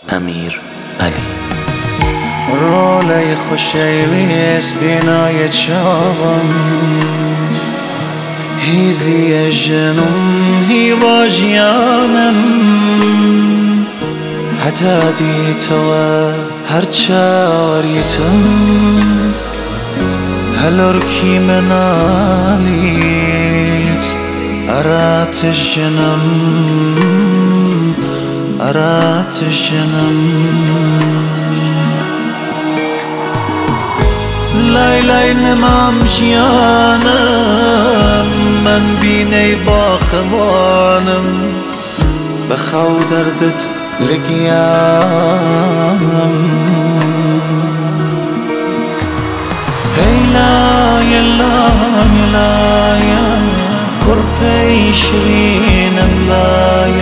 امیر علی رولی خوشیویس بینای چاوان هیزی جنم هیواجیانم حتی دیتوا هر چاوریتم هلورکی منالیت ارات جنم ارات جنم لای لای نمام جیانم من بینی باخوانم بخو دردت لگیانم هی لای لای لای کرپی شرینم لای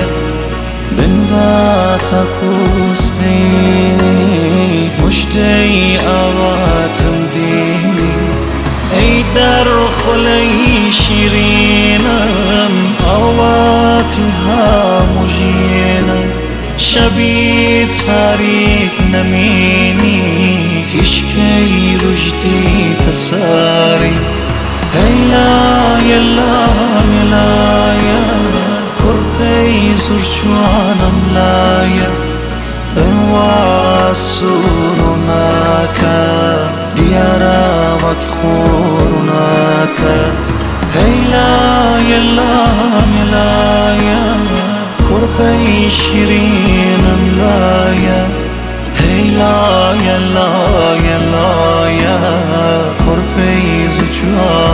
بنباتا کوس بینی مجدی آواتم دینی ای در خلی شیرینم آواتی ها مجینم شبی تاریک نمینی تشکی رجدی تساری ای لای لای لای کرپی زرچوانم لای واسورناك ديارا وكخورناك هي لا يا كربي شيرين ملايا هي لا يا كربي زجوان